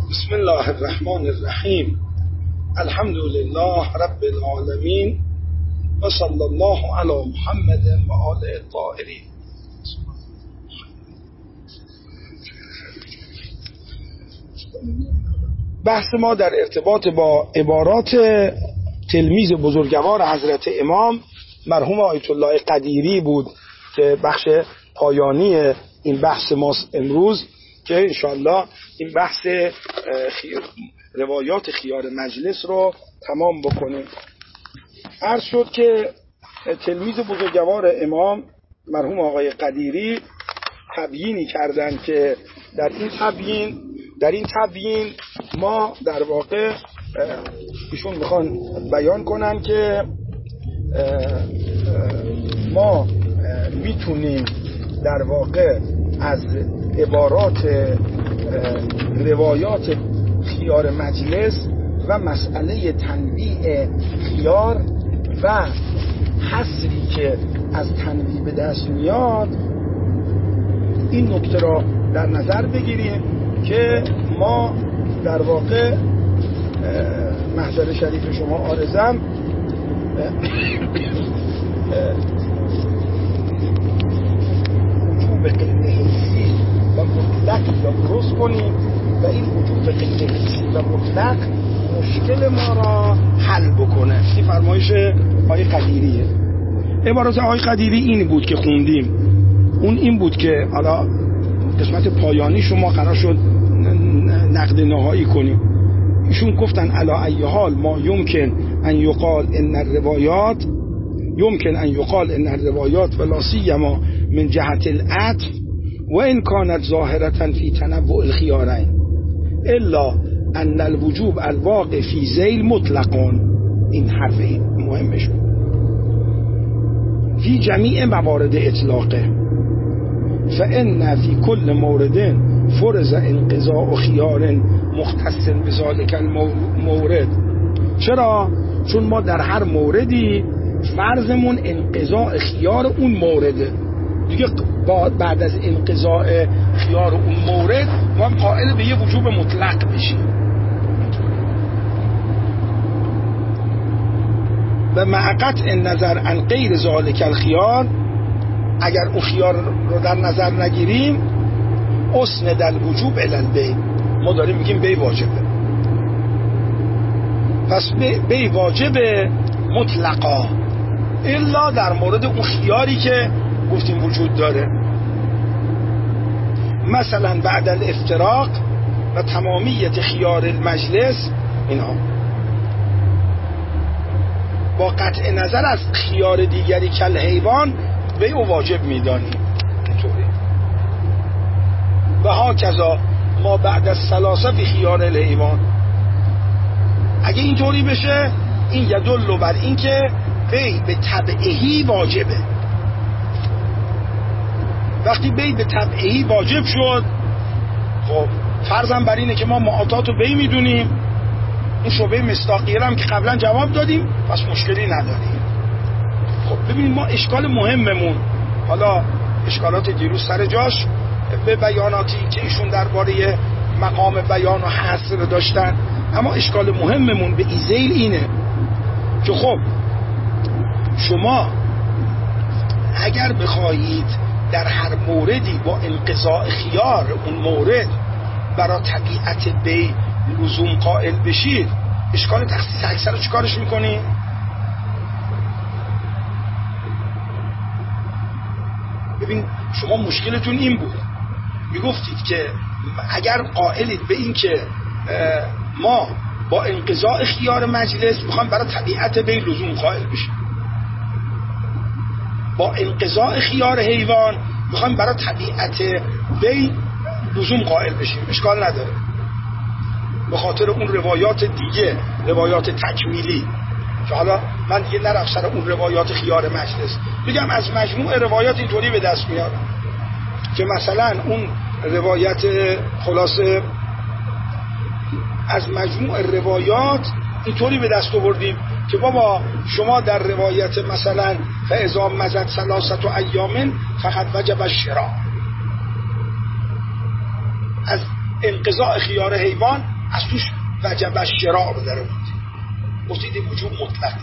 بسم الله الرحمن الرحیم. الحمد لله رب العالمین و صلی الله علی محمد و آله الطاهرین. بحث ما در ارتباط با عبارات تلمیذ بزرگوار حضرت امام مرحوم آیت الله قدیری بود که بخش پایانی این بحث ماست امروز، که انشاءالله این بحث روایات خیار مجلس رو تمام بکنیم. عرض شد که تلمیذ بزرگوار امام مرحوم آقای قدیری تبیینی کردن که در این تبیین ما در واقع ایشون میخوان بیان کنن که ما میتونیم در واقع از عبارات روایات خیار مجلس و مسئله تنویع خیار و حصری که از تنویع به دست میاد این نکته را در نظر بگیریم که ما در واقع محضر شریف شما عارضم وجوب قیده حسی و مطلق را درست کنیم و این وجوب قیده حسی و مطلق مشکل ما را حل بکنه. این فرمایش آقای قدیریه. عبارت آقای قدیری این بود که خوندیم، این بود که حالا قسمت پایانی شما قرار شد نقد نهایی کنیم. ایشون گفتن علی ای حال ما یمکن ان یقال ان الروایات ولا سیما من جهت العطف و ان كانت ظاهرة في تنوع الخيارين الا ان الوجوب الواقع في ذیل مطلقون. این حرف مهمش في جميع موارد اطلاقه فإن في كل مورد فرض انقضاء خيار مختص بذلك المورد. چرا؟ چون ما در هر موردی فرضمون انقضاء خیار اون مورده دیگه. بعد از انقضاء خیار اون مورد ما هم قائل به یه وجوب مطلق بشیم و مع قطع نظر عن غیر ذلک الخیار. اگر اون خیار رو در نظر نگیریم اسند الوجوب الی البیع، ما داریم میگیم بیع واجبه. پس بیع واجبه مطلقا الا در مورد اون خیاری که گفتیم وجود داره، مثلا بعد الافتراق و تمامیت خیار المجلس. اینا با قطع نظر از خیار دیگری کل حیوان بیع واجب میدانیم اینطوری. و ها کذا ما بعد از ثلاثه فی خیار الحیوان. اگه اینطوری بشه این یدل بر این که بیع به تبعهی واجبه. وقتی بیع به تبعهی واجب شد، خب فرضاً بر اینه که ما معاطات رو بیع میدونیم. این شبهه مصداقیه هم که قبلا جواب دادیم، پس مشکلی نداریم. خب ببینید ما اشکال مهممون، حالا اشکالات دیروز سر جاش به بیاناتی که ایشون درباره مقام بیان و حصر داشتن، اما اشکال مهممون به این ذیل اینه که خب شما اگر بخواهید در هر موردی با انقضاء خیار اون مورد برای طبیعت بیع لزوم قائل بشید، اشکال تخصیص اکثر رو چیکارش میکنی؟ ببین شما مشکلتون این بود، میگفتید که اگر قائلید به این که ما با انقضاء خیار مجلس میخوایم برای طبیعت بیع لزوم قائل بشیم، با انقضاء خیار حیوان میخوایم برای طبیعت بیع لزوم قائل بشیم، اشکال نداره به خاطر اون روایات دیگه، روایات تکمیلی که حالا من دیگه نرم سر اون روایات خیار مجلس، بگم از مجموع روایات اینطوری به دست میاد که مثلا اون روایت خلاصه از مجموع روایات اینطوری به دست آوردیم که بابا شما در روایت مثلا فاذا مضت ثلاثه ایام فقط وجب الشراء، از انقضاء خیار حیوان از توش وجب الشراء رو در بود، گفتید این وجوب مطلقه.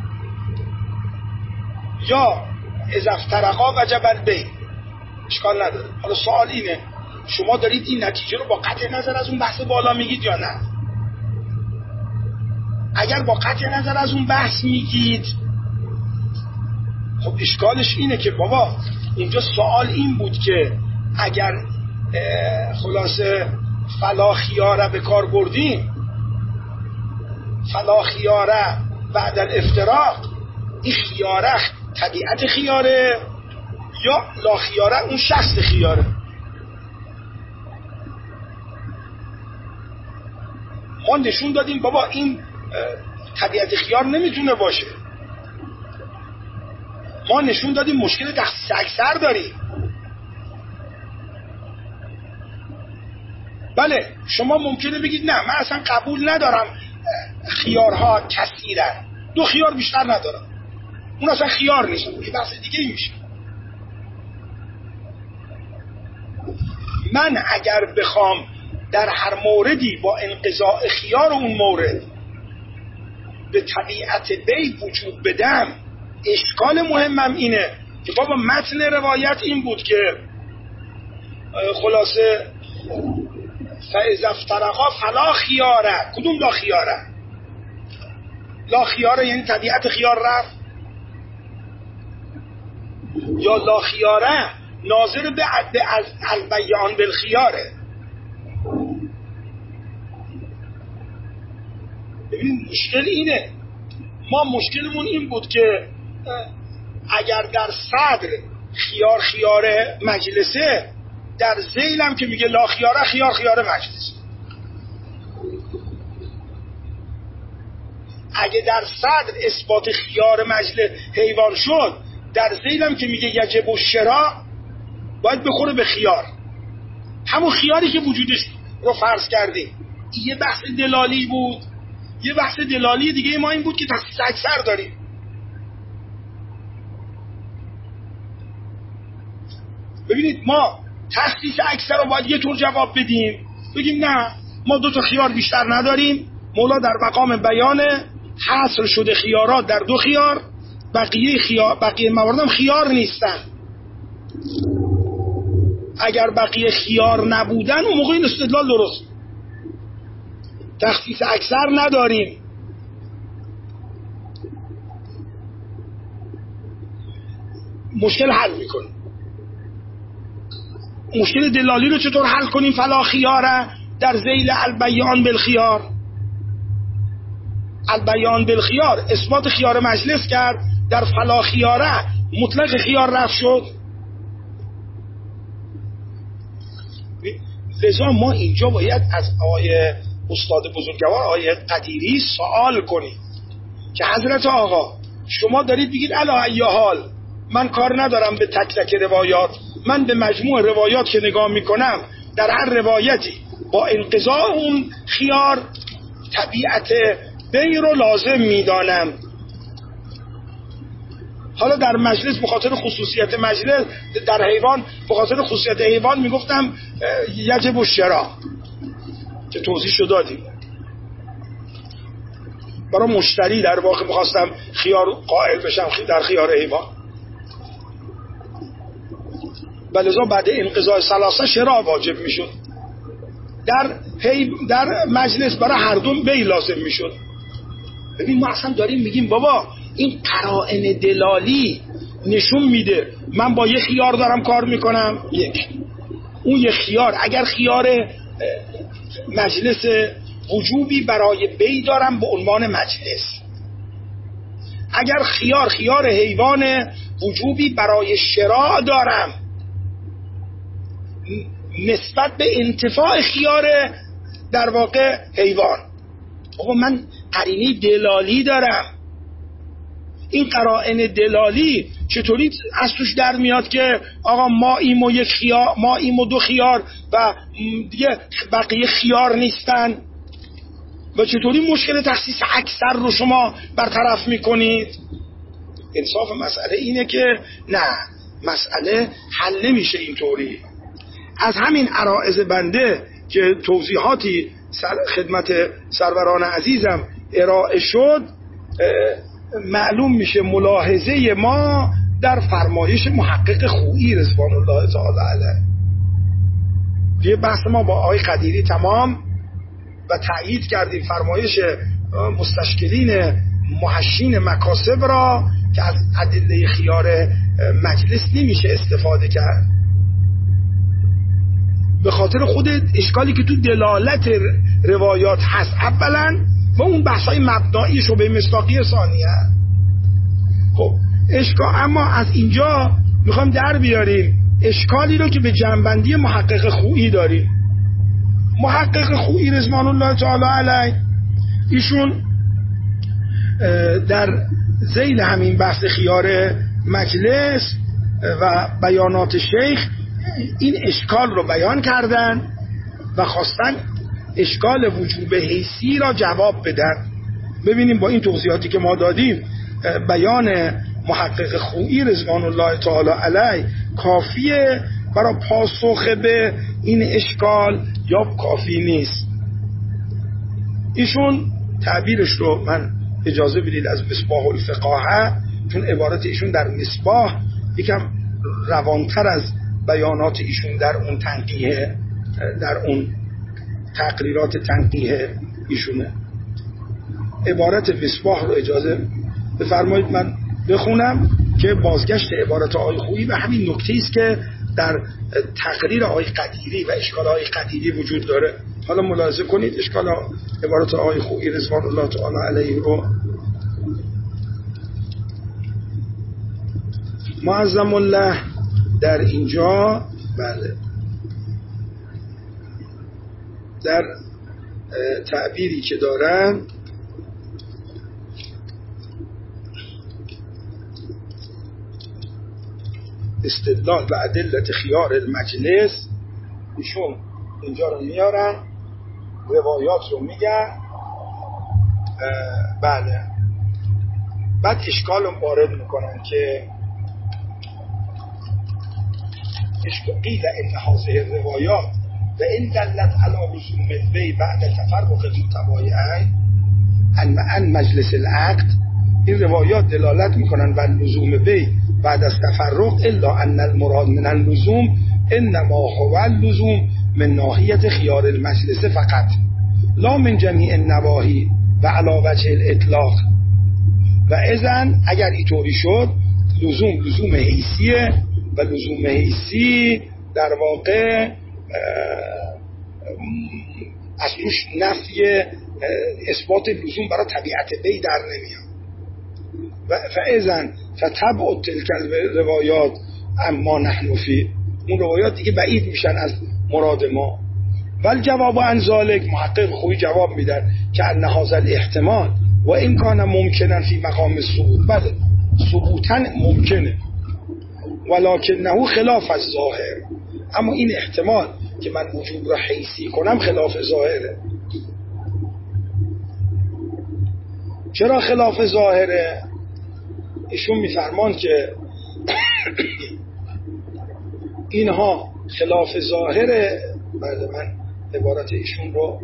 یا اذا افترقا وجب البیع، اشکال نداره. حالا سوال اینه شما دارید این نتیجه رو با قطع نظر از اون بحث بالا میگید یا نه؟ اگر با قطع نظر از اون بحث میگید، خب اشکالش اینه که بابا اینجا سوال این بود که اگر خلاصه فلا خیاره به کار بردیم، فلا خیاره بعد الافتراق، این خیاره طبیعت خیاره یا لا خیاره اون شخص خیاره؟ ما نشون دادیم بابا این طبیعت خیار نمیتونه باشه. ما نشون دادیم مشکل تخصیص اکثر داریم. بله شما ممکنه بگید نه من اصلا قبول ندارم خیارها کثیرن، 2 خیار بیشتر ندارم، اون اصلا خیار نیست، یه بحث دیگه میشه. من اگر بخوام در هر موردی با انقضاء خیار اون مورد به طبیعت بی وجود بدم، اشکال مهمم اینه که بابا متن روایت این بود که خلاصه فاذا افترقا فلا خیاره. کدوم لا خیاره؟ لا خیاره یعنی طبیعت خیار رفت، یا لا خیاره ناظر به البیان بالخیاره. ببین مشکل اینه، ما مشکلمون این بود که اگر در صدر خیاره مجلسه، در ذیل هم که میگه لا خیاره خیاره مجلس. اگه در صدر اثبات خیار مجلس حیوان شد، در ذیل هم که میگه یجب الشراء باید بخوره به خیار، همون خیاری که وجودش رو فرض کردیم. یه بحث دلالی بود. یه بحث دلالی دیگه ما این بود که تخصیص اکثر داریم. ببینید ما تخصیص اکثر رو باید یه طور جواب بدیم، بگیم نه ما 2 تا خیار بیشتر نداریم، مولا در مقام بیان حصر شده خیارات در 2 خیار، بقیه مواردم خیار نیستن. اگر بقیه خیار نبودن اون موقع این استدلال درست. تخصیص اکثر نداریم، مشکل حل میکنیم. مشکل دلالی رو چطور حل کنیم؟ فلا خیاره در ذیل البیان بالخیار. البیان بالخیار اثبات خیار مجلس کرد، در فلا خیاره مطلق خیار رفت شد. لذا ما اینجا باید از آیه استاد بزرگوار آیه قدیری سوال کنیم که حضرت آقا شما دارید بگید علا ای حال من کار ندارم به تک تک روایات، من به مجموع روایات که نگاه میکنم در هر روایتی با انقضاء اون خیار طبیعت بی رو لازم میدانم. حالا در مجلس بخاطر خصوصیت مجلس، در حیوان بخاطر خصوصیت حیوان میگفتم یجب الشراء که توضیح شد دادیم. برای مشتری در واقع میخواستم خیار قائل بشم در خیار حیوان، ولذا بعد انقضاء ثلاثه شراء واجب میشد. در مجلس برای هر دو بی لازم میشد. ببین ما اصلا داریم میگیم بابا این قرائن دلالی نشون میده من با یه خیار دارم کار میکنم، اون یه خیار اگر خیار مجلس وجوبی برای بی دارم به عنوان مجلس، اگر خیار حیوان وجوبی برای شراء دارم نسبت به انتفاع خیار در واقع حیوان. آقا من قرینه دلالی دارم، این قرائن دلالی چطوری از توش در میاد که آقا ما ایم و 2 خیار و دیگه بقیه خیار نیستن و چطوری مشکل تخصیص اکثر رو شما برطرف میکنید؟ انصاف مسئله اینه که نه، مسئله حل نمیشه اینطوری. از همین عرائض بنده که توضیحاتی خدمت سروران عزیزم ارائه شد معلوم میشه ملاحظه ما در فرمایش محقق خویی رضوان الله تعالی علیه. یه بحث ما با آقای قدیری تمام و تأیید کردیم فرمایش مستشکلین محشین مکاسب را که از ادله خیار مجلس نمیشه استفاده کرد به خاطر خود اشکالی که تو دلالت روایات هست اولا و اون بحثای مبنایی شبه مصداقی ثانیه. خب اشکال، اما از اینجا میخوام در بیاریم اشکالی رو که به جنبندی محقق خویی داریم. محقق خویی رضوان الله تعالی علیه ایشون در ذیل همین بحث خیار مجلس و بیانات شیخ این اشکال رو بیان کردن و خواستن اشکال وجوب حیثی را جواب بدن. ببینیم با این توضیحاتی که ما دادیم بیان محقق خویی رضوان الله تعالی علیه کافیه برای پاسخ به این اشکال یا کافی نیست. ایشون تعبیرش رو من اجازه بدید از مصباح الفقاهه، چون عبارت ایشون در مصباح یکم روانتر از بیانات ایشون در اون تنقیه، در اون تقریرات تنقیه ایشونه. عبارت مصباح رو اجازه بفرمایید من بخونم که بازگشت عبارت آقای خویی به همین نکته است که در تقریر آقای قدیری و اشکال آقای قدیری وجود داره. حالا ملاحظه کنید اشکال عبارت آقای خویی رضوان الله تعالی علیه رو معظم الله در اینجا بله در تعبیری که دارن استدلال و ادلت خیار المجلس ایشون اینجا رو میارن، روایات رو میگن بله، بعد اشکال رو وارد میکنن که قیل ان هذه الروایات و ان دلت علی لزوم البیع بعد تفرق المتبایعین عن مجلس العقد، این روایات دلالت میکنن بر لزوم بیع بعد از تفرق، الا ان المراد من اللزوم انما هو اللزوم من ناحیت خیار المجلس فقط لا من جمیع النواحی و علی وجه الاطلاق. و اذن اگر اینطوری شد لزوم حیثیه و لزوم حیثی در واقع از توش نفی اثبات لزوم برای طبیعت بی در نمیاد. و فاذن فتبع تلک روایات اما نحن فی، اون روایات دیگه بعید میشن از مراد ما. ول جواب عن ذلک، محقق خویی جواب میدن که ان هذا الاحتمال و این کان ممکنن فی مقام الثبوت، بله ثبوتا ممکنه، ولکنه خلاف الظاهر، اما این احتمال که من وجوب را حیثی کنم خلاف ظاهره. چرا خلاف ظاهره؟ ایشون میفرمان که اینها خلاف ظاهره. بله من عبارت ایشون رو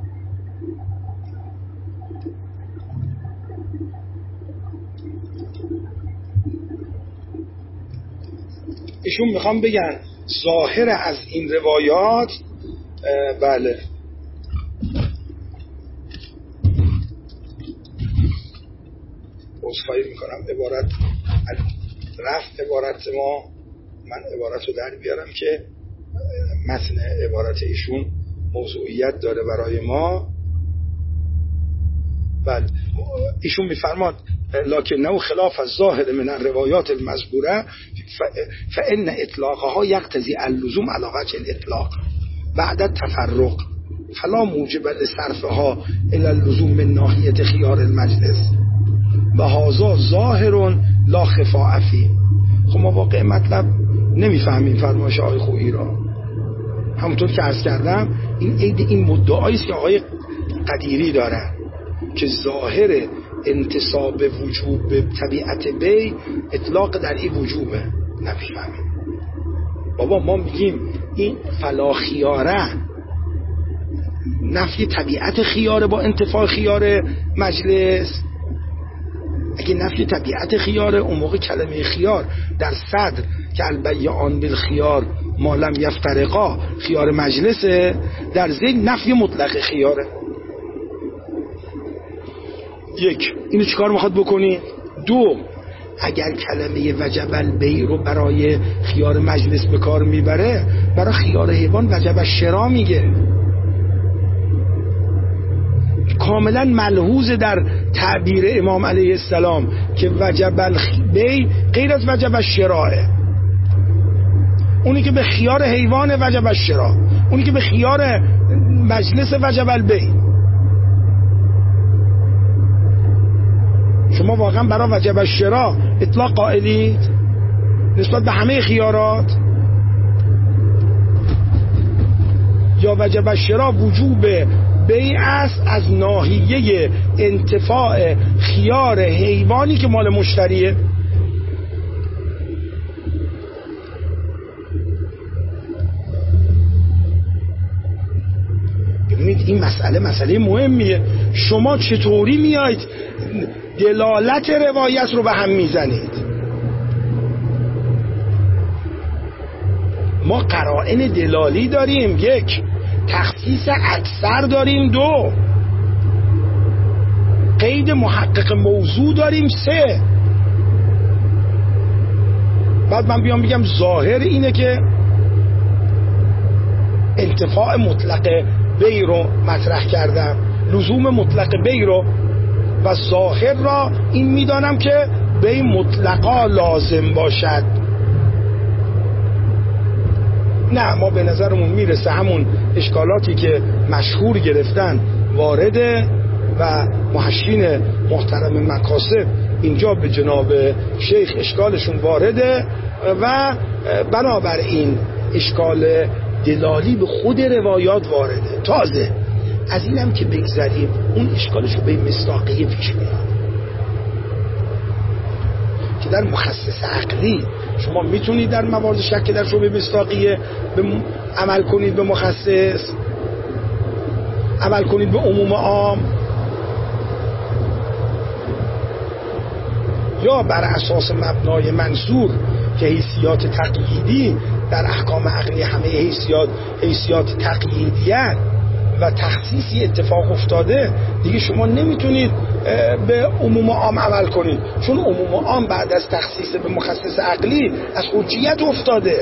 ایشون میخوام بگن ظاهر از این روایات بله عذرخواهی میکنم عبارت رفت عبارت ما، من عبارت رو در بیارم که متن عبارت ایشون موضوعیت داره برای ما. بله ایشون میفرماد لکنه خلاف الظاهر من الروایات المذکوره فان اطلاقها یقتضی اللزوم علی وجه الاطلاق بعد التفرق فلا موجب لصرفها الی اللزوم من ناحیه خیار المجلس و هذا ظاهر لا خفاء فیه. خب ما واقع مطلب نمیفهمیم فرمایش آقای خویی را. همونطور که عرض کردم این مدعایی است که آقای قدیری دارن که ظاهر انتصاب وجوب به طبیعت بی اطلاق در این وجوبه. نمیفهمیم بابا، ما میگیم این فلا خیاره نفی طبیعت خیاره با انتفاع خیار مجلس؟ اگه نفی طبیعت خیاره، اون موقع کلمه خیار در صدر که البیعان بالخیار ما لم یفترقا خیار مجلسه، در ذیل نفی مطلق خیاره. یک، اینو چیکار میخواد بکنی؟ دو، اگر کلمه وجب البیع رو برای خیار مجلس به کار میبره، برای خیار حیوان وجب الشراء میگه. کاملا ملحوظ در تعبیر امام علیه السلام که وجب البیع غیر از وجب الشراء. اونی که به خیار حیوان وجب الشراء، اونی که به خیار مجلس وجب البیع. شما واقعا برای وجب الشراء اطلاق قائلید نسبت به همه خیارات؟ یا وجب الشراء وجوب بیع است از ناحیه انتفاع خیار حیوانی که مال مشتریه؟ ببینید این مسئله مهمیه. شما چطوری میاید دلالت روایت رو به هم میزنید؟ ما قرائن دلالی داریم، یک، تخصیص اکثر داریم، دو، قید محقق موضوع داریم، سه. بعد من بیام بگم ظاهر اینه که انتفاع مطلق بی رو مطرح کردم، لزوم مطلق بی رو، و ظاهر را این میدانم که بی مطلقا لازم باشد. نه، ما به نظرمون میرسه همون اشکالاتی که مشهور گرفتن وارده و محشین محترم مکاسب اینجا به جناب شیخ اشکالشون وارده و بنابراین اشکال دلالی به خود روایات وارده. تازه از اینم که بگذاریم اون اشکالشو به مصداقیه پیش میاد که در مخصص عقلی شما میتونید در موارد شک در شبه مصداقیه عمل کنید به مخصص، عمل کنید به عموم عام، یا بر اساس مبنای منصور که حیثیات تقییدی در احکام عقلی همه حیثیات تقییدیه و تخصیصی اتفاق افتاده، دیگه شما نمیتونید به عموم عام عمل کنید، چون عموم عام بعد از تخصیص به مخصص عقلی از حجیت افتاده.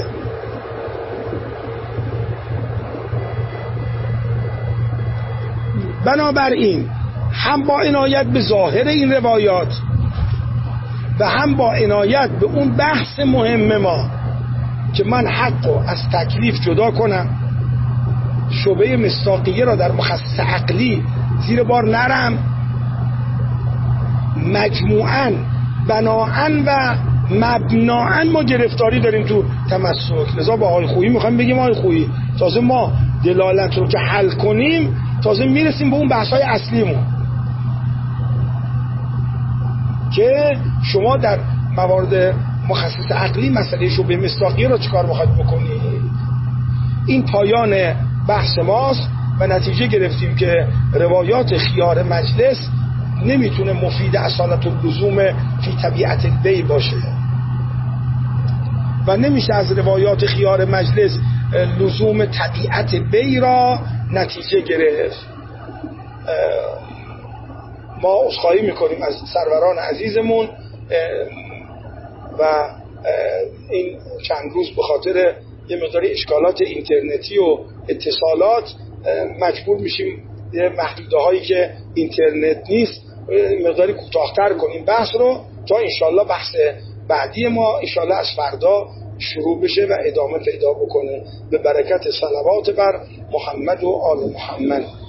بنابراین هم با عنایت به ظاهر این روایات و هم با عنایت به اون بحث مهم ما که من حقو از تکلیف جدا کنم، شبه مصداقیه را در مخصص عقلی زیر بار نرم، مجموعاً بناعاً و مبناعاً ما گرفتاری داریم تو تمسک. لذا با آقای خویی میخوایم بگیم آقای خویی تازه ما دلالت رو که حل کنیم تازه میرسیم به اون بحث‌های اصلیمون که شما در موارد مخصص عقلی مسئله شبه مصداقیه را چیکار میخواید بکنید. این پایان بحث ماست و نتیجه گرفتیم که روایات خیار مجلس نمیتونه مفید اصالت اللزوم فی طبیعت البیع باشه و نمیشه از روایات خیار مجلس لزوم طبیعت بیع را نتیجه گرفت. ما عذرخواهی میکنیم از سروران عزیزمون و این چند روز به خاطر یه مقداری اشکالات اینترنتی و اتصالات مجبور میشیم یه محدوده هایی که اینترنت نیست مقداری کوتاه‌تر کنیم بحث رو تا انشالله بحث بعدی ما انشالله از فردا شروع بشه و ادامه پیدا بکنه به برکت صلوات بر محمد و آل محمد.